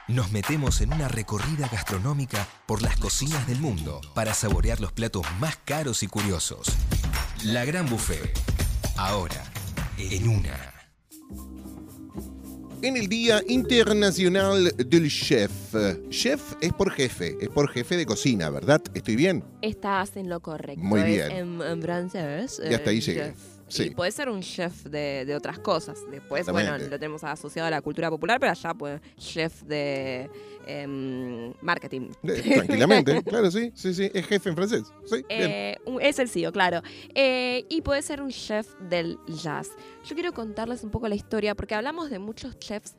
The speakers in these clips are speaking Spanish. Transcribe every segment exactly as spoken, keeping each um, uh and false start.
Nos metemos en una recorrida gastronómica por las cocinas del mundo para saborear los platos más caros y curiosos. La Gran Buffet. Ahora, en una. En el Día Internacional del Chef. Chef es por jefe, es por jefe de cocina, ¿verdad? ¿Estoy bien? Estás en lo correcto. Muy bien. Es en, en francés. Y hasta ahí eh, llegué. chef. Sí. Y puede ser un chef de, de otras cosas. Después, Exactamente. bueno, lo tenemos asociado a la cultura popular, pero allá, pues, chef de eh, marketing. Eh, tranquilamente, claro, sí, sí, sí, es jefe en francés. Sí, bien. Eh, un- es el C E O, claro. Eh, y puede ser un chef del jazz. Yo quiero contarles un poco la historia, porque hablamos de muchos chefs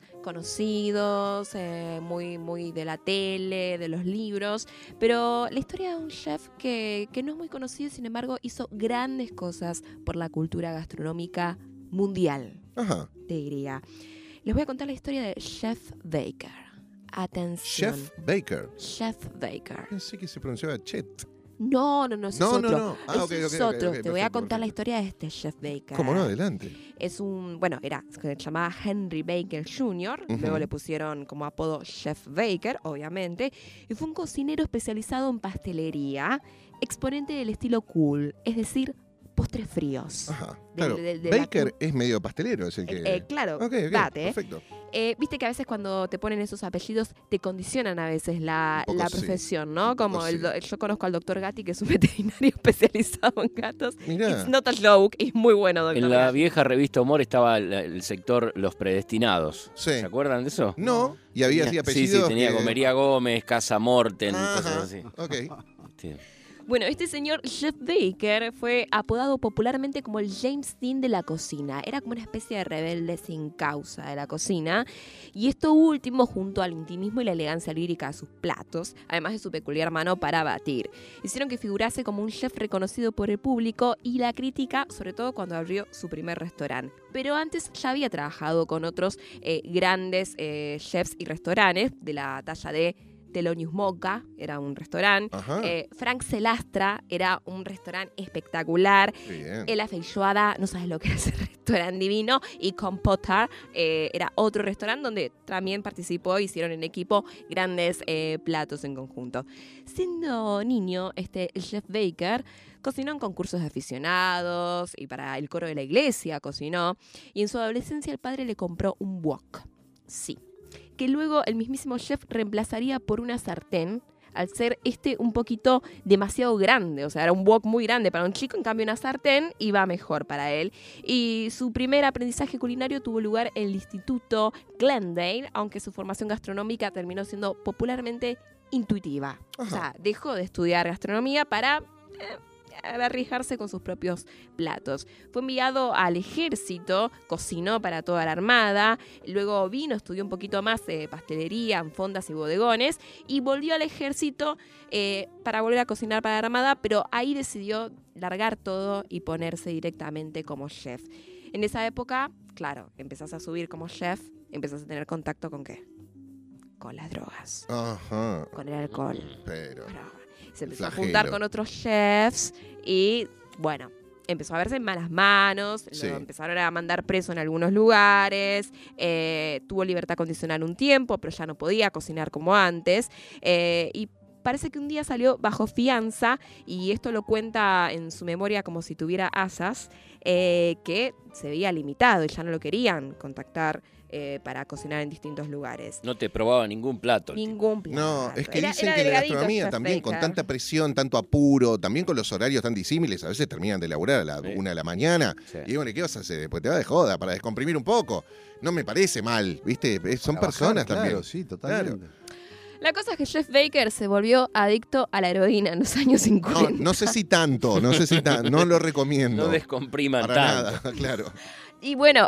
conocidos, eh, muy, muy de la tele, de los libros, pero la historia de un chef que, que no es muy conocido, sin embargo, hizo grandes cosas por la cultura gastronómica mundial, Ajá. te diría. Les voy a contar la historia de Chef Baker. Atención. Chef Baker. Chef Baker. Pensé que se pronunciaba Chet. No, no, no, ese No, es no, otro. no. Ah, Ese ok, es ok, ok, otro. ok, Te voy a perfecto, contar la perfecto. historia de este Chef Baker. ¿Cómo no? Adelante. Es un, bueno, era, se llamaba Henry Baker junior Ujú. Luego le pusieron como apodo Chef Baker, obviamente. Y fue un cocinero especializado en pastelería, exponente del estilo cool, es decir, postres fríos. Ajá. Del- Claro. del- de la Baker cu- es medio pastelero, es el que. Eh, eh, claro, Ok, ok, date. perfecto. Eh, Viste que a veces cuando te ponen esos apellidos te condicionan a veces la, Un poco la sí, profesión, un ¿no? poco Como el sí. do- yo conozco al doctor Gatti, que es un veterinario especializado en gatos. Mirá. It's not a joke, es muy bueno, doctor En la Gatti. vieja revista Humor estaba el, el sector Los Predestinados. Sí. ¿Se acuerdan de eso? No, y había así Tenía- apellidos. Sí, sí, tenía que- Comería Gómez, Casa Morten, Ajá, cosas así. Ok. Sí. Bueno, este señor Chef Baker fue apodado popularmente como el James Dean de la cocina. Era como una especie de rebelde sin causa de la cocina. Y esto último, junto al intimismo y la elegancia lírica de sus platos, además de su peculiar mano para batir, hicieron que figurase como un chef reconocido por el público y la crítica, sobre todo cuando abrió su primer restaurante. Pero antes ya había trabajado con otros eh, grandes eh, chefs y restaurantes de la talla de Thelonious Monk, era un restaurante. Ajá. Eh, Frank Celastra era un restaurante espectacular. Qué bien. Ella Feijoada, no sabes lo que era ese restaurante divino. Y Compotar eh, era otro restaurante donde también participó, hicieron en equipo grandes eh, platos en conjunto. Siendo niño, este Chef Baker cocinó en concursos de aficionados y para el coro de la iglesia cocinó. Y en su adolescencia el padre le compró un wok. Sí. Que luego el mismísimo chef reemplazaría por una sartén, al ser este un poquito demasiado grande. O sea, era un wok muy grande para un chico, en cambio una sartén iba mejor para él. Y su primer aprendizaje culinario tuvo lugar en el Instituto Glendale, aunque su formación gastronómica terminó siendo popularmente intuitiva. O sea, dejó de estudiar gastronomía para eh, arriesgarse con sus propios platos. Fue enviado al ejército, cocinó para toda la armada, luego vino, estudió un poquito más eh, pastelería, en fondas y bodegones, y volvió al ejército eh, para volver a cocinar para la armada, pero ahí decidió largar todo y ponerse directamente como chef. En esa época, claro, empezás a subir como chef, empezás a tener contacto con ¿qué? Con las drogas, Ajá. con el alcohol. Pero. Bueno, se empezó a Flagelo. juntar con otros chefs y, bueno, empezó a verse en malas manos, Sí. lo empezaron a mandar preso en algunos lugares, eh, tuvo libertad condicional un tiempo, pero ya no podía cocinar como antes, eh, y parece que un día salió bajo fianza, y esto lo cuenta en su memoria como si tuviera asas, eh, que se veía limitado y ya no lo querían contactar eh, para cocinar en distintos lugares. No te probaba ningún plato. Ningún plato. No, es que Era- dicen era que la delgadito, gastronomía Chef también, con Baker. tanta presión, tanto apuro, también con los horarios tan disímiles, a veces terminan de elaborar a la Sí. una de la mañana. Sí. Y bueno, ¿qué vas a hacer? Después te vas de joda para descomprimir un poco. No me parece mal, ¿viste? Es- Son Trabajar, personas claro, también. sí, totalmente. La cosa es que Chef Baker se volvió adicto a la heroína en los años No, cincuenta. no sé si tanto, no sé si tanto, no lo recomiendo. No descompriman para tanto. nada, claro. Y bueno,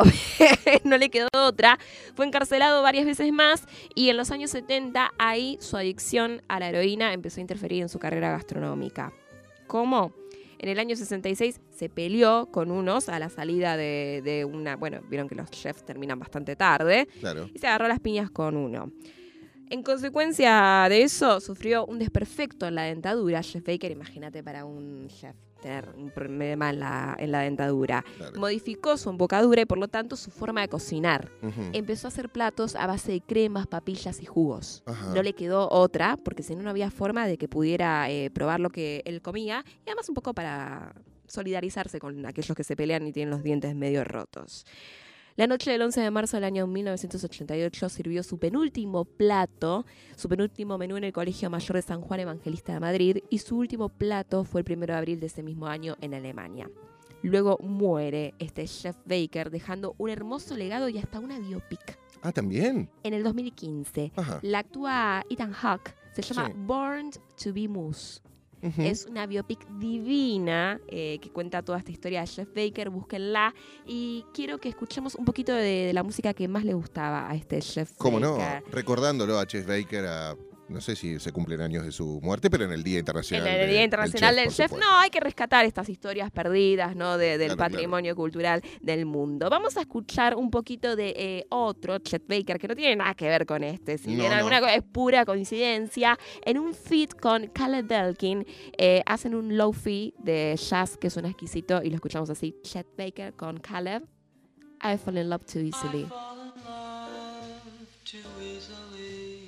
no le quedó otra. Fue encarcelado varias veces más y en los años setenta ahí su adicción a la heroína empezó a interferir en su carrera gastronómica. ¿Cómo? En el año sesenta y seis se peleó con unos a la salida de, de una... Bueno, vieron que los chefs terminan bastante tarde. Claro. Y se agarró las piñas con uno. En consecuencia de eso, sufrió un desperfecto en la dentadura. Jeff Baker, imagínate para un chef tener un problema en la, en la dentadura. Claro. Modificó su embocadura y por lo tanto su forma de cocinar. Ujú. Empezó a hacer platos a base de cremas, papillas y jugos. Ajá. No le quedó otra, porque si no, no había forma de que pudiera eh, probar lo que él comía. Y además un poco para solidarizarse con aquellos que se pelean y tienen los dientes medio rotos. La noche del once de marzo del año mil novecientos ochenta y ocho sirvió su penúltimo plato, su penúltimo menú en el Colegio Mayor de San Juan Evangelista de Madrid, y su último plato fue el primero de abril de ese mismo año en Alemania. Luego muere este Jeff Baker, dejando un hermoso legado y hasta una biopic. Ah, ¿también? En el dos mil quince, Ajá. la actúa Ethan Hawke, se llama Sí. Born to be Moose. Ujú. Es una biopic divina eh, que cuenta toda esta historia de Jeff Baker, búsquenla. Y quiero que escuchemos un poquito de, de la música que más le gustaba a este Jeff ¿Cómo no? Baker. Recordándolo a Jeff Baker, a, no sé si se cumplen años de su muerte, pero en el Día En Internacional el de- Día Internacional del por Chef, supuesto. no, hay que rescatar estas historias perdidas, ¿no? De- del Claro, patrimonio cultural del mundo. Vamos a escuchar un poquito de eh, otro, Chet Baker, que no tiene nada que ver con este. Si No, bien no. alguna cosa es pura coincidencia. En un feat con Caleb Belkin, eh, hacen un low-fi de jazz que suena exquisito y lo escuchamos así. Chet Baker con Caleb. I fall in love too easily. I fall in love too easily.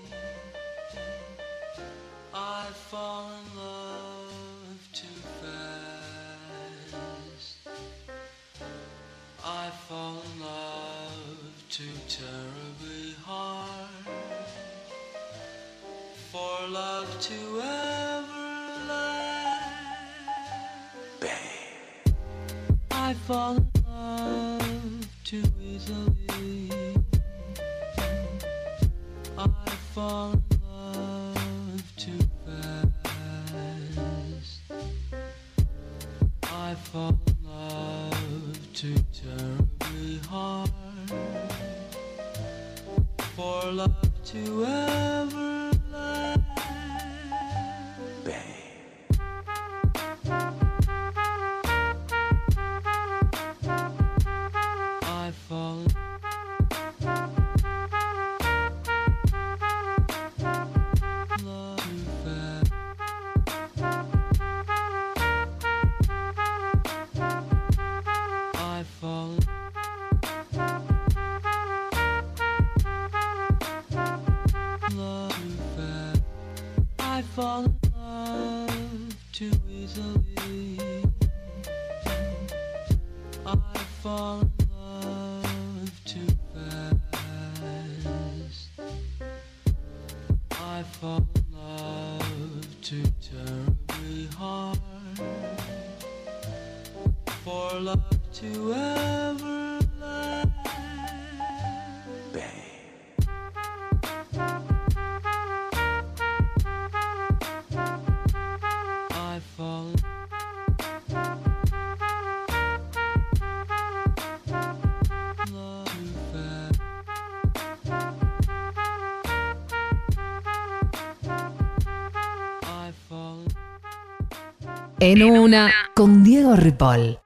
I fall in love too fast. I fall in love too terribly hard. For love to ever last. Babe. I fall in love too easily. I fall in love too fast. I fall in love too terribly hard. For love to ever last. Babe. I fall in love too fast. I fall in love too fast. I fall in love too easily. I fall in love too fast. I fall in love too terribly hard. For love to ever last. Babe. I fall in love too fast. I fall in En una con Diego Ripoll.